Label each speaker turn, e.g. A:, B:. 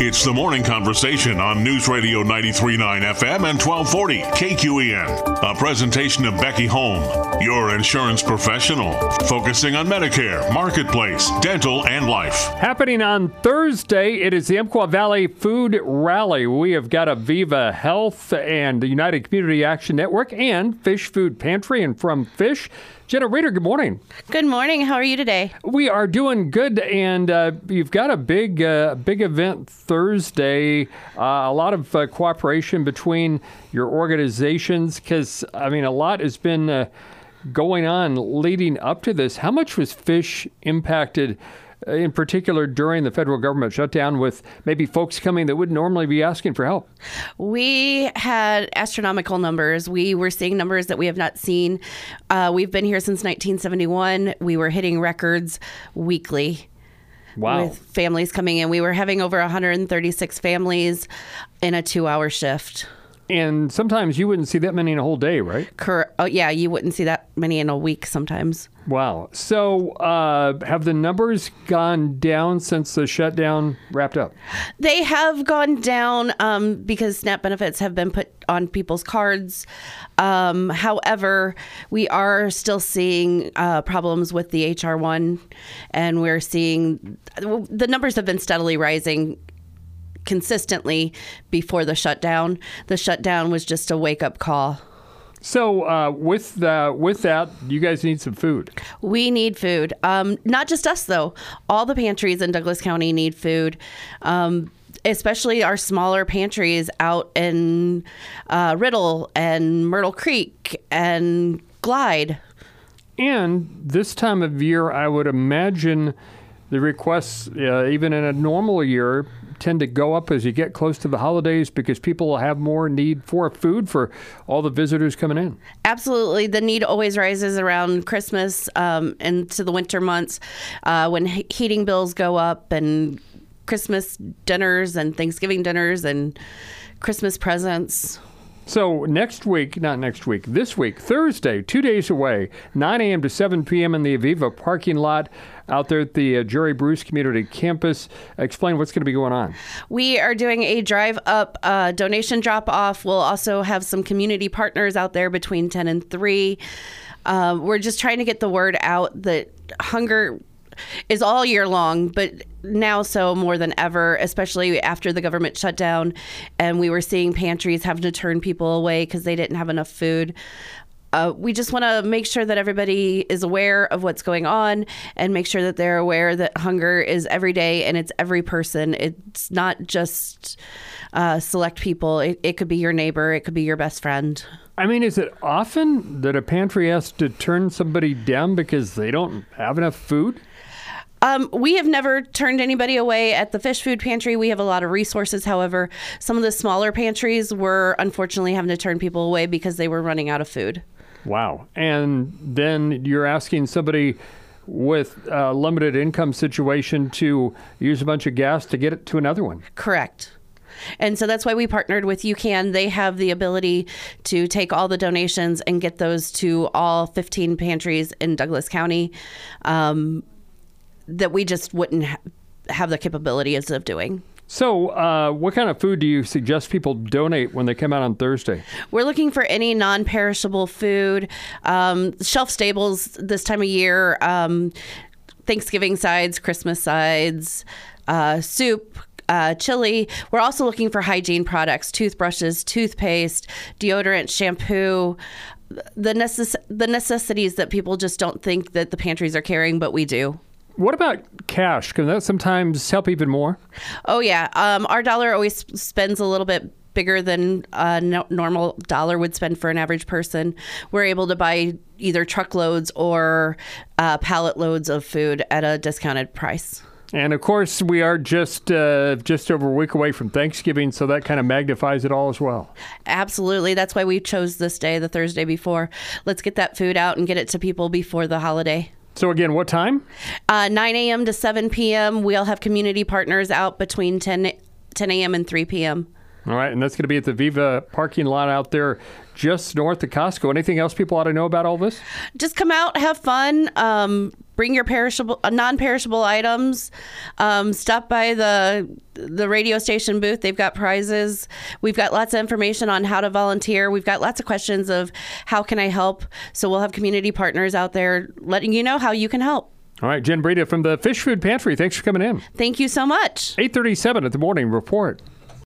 A: It's the morning conversation on News Radio 93.9 FM and 1240 KQEN. A presentation of Becky Home, your insurance professional, focusing on Medicare, Marketplace, dental, and life.
B: Happening on Thursday, it is the Umpqua Valley Food Rally. We have got Aviva Health and the United Community Action Network and Fish Food Pantry. And from Fish, Jenna Reeder, good morning.
C: Good morning. How are you today?
B: We are doing good, and you've got a big event Thursday. A lot of cooperation between your organizations, because, I mean, a lot has been going on leading up to this. How much was Fish impacted, in particular during the federal government shutdown, with maybe folks coming that wouldn't normally be asking for help?
C: We had astronomical numbers. We were seeing numbers that we have not seen. We've been here since 1971. We were hitting records weekly.
B: Wow.
C: With families coming in. We were having over 136 families in a 2-hour shift.
B: And sometimes you wouldn't see that many in a whole day, right?
C: Oh, yeah, you wouldn't see that many in a week sometimes.
B: Wow. So have the numbers gone down since the shutdown wrapped up?
C: They have gone down because SNAP benefits have been put on people's cards. However, we are still seeing problems with the HR1, and we're seeing the numbers have been steadily rising consistently before the shutdown. The shutdown was just a wake-up call.
B: So with that, you guys need some food.
C: We need food. Not just us, though. All the pantries in Douglas County need food, especially our smaller pantries out in Riddle and Myrtle Creek and Glide.
B: And this time of year, I would imagine the requests, even in a normal year, tend to go up as you get close to the holidays because people will have more need for food for all the visitors coming in.
C: Absolutely. The need always rises around Christmas into the winter months when heating bills go up and Christmas dinners and Thanksgiving dinners and Christmas presents.
B: So this week, Thursday, 2 days away, 9 a.m. to 7 p.m. in the Aviva parking lot out there at the Jerry Bruce Community Campus. Explain what's going to be going on.
C: We are doing a drive-up donation drop-off. We'll also have some community partners out there between 10 and 3. We're just trying to get the word out that hunger is all year long, but now so more than ever, especially after the government shut down and we were seeing pantries having to turn people away because they didn't have enough food. We just want to make sure that everybody is aware of what's going on and make sure that they're aware that hunger is every day and it's every person. It's not just select people. It could be your neighbor. It could be your best friend.
B: I mean, is it often that a pantry has to turn somebody down because they don't have enough food?
C: We have never turned anybody away at the Fish Food Pantry. We have a lot of resources. However, some of the smaller pantries were unfortunately having to turn people away because they were running out of food.
B: Wow. And then you're asking somebody with a limited income situation to use a bunch of gas to get it to another one.
C: Correct. And so that's why we partnered with UCAN. They have the ability to take all the donations and get those to all 15 pantries in Douglas County that we just wouldn't have the capabilities of doing.
B: So what kind of food do you suggest people donate when they come out on Thursday?
C: We're looking for any non-perishable food, shelf staples this time of year, Thanksgiving sides, Christmas sides, soup, chili. We're also looking for hygiene products, toothbrushes, toothpaste, deodorant, shampoo, the necessities that people just don't think that the pantries are carrying, but we do.
B: What about cash? Can that sometimes help even more?
C: Oh, yeah. Our dollar always spends a little bit bigger than a normal dollar would spend for an average person. We're able to buy either truckloads or pallet loads of food at a discounted price.
B: And, of course, we are just over a week away from Thanksgiving, so that kind of magnifies it all as well.
C: Absolutely. That's why we chose this day, the Thursday before. Let's get that food out and get it to people before the holiday.
B: So, again, what time?
C: 9 a.m. to 7 p.m. We'll have community partners out between 10 a.m. and 3 p.m.
B: All right, and that's going to be at the Aviva parking lot out there just north of Costco. Anything else people ought to know about all this?
C: Just come out, have fun. bring your non-perishable items. Stop by the radio station booth. They've got prizes. We've got lots of information on how to volunteer. We've got lots of questions of how can I help. So we'll have community partners out there letting you know how you can help.
B: All right, Jen Breda from the Fish Food Pantry. Thanks for coming in.
C: Thank you so much.
B: 8:37 at the Morning Report.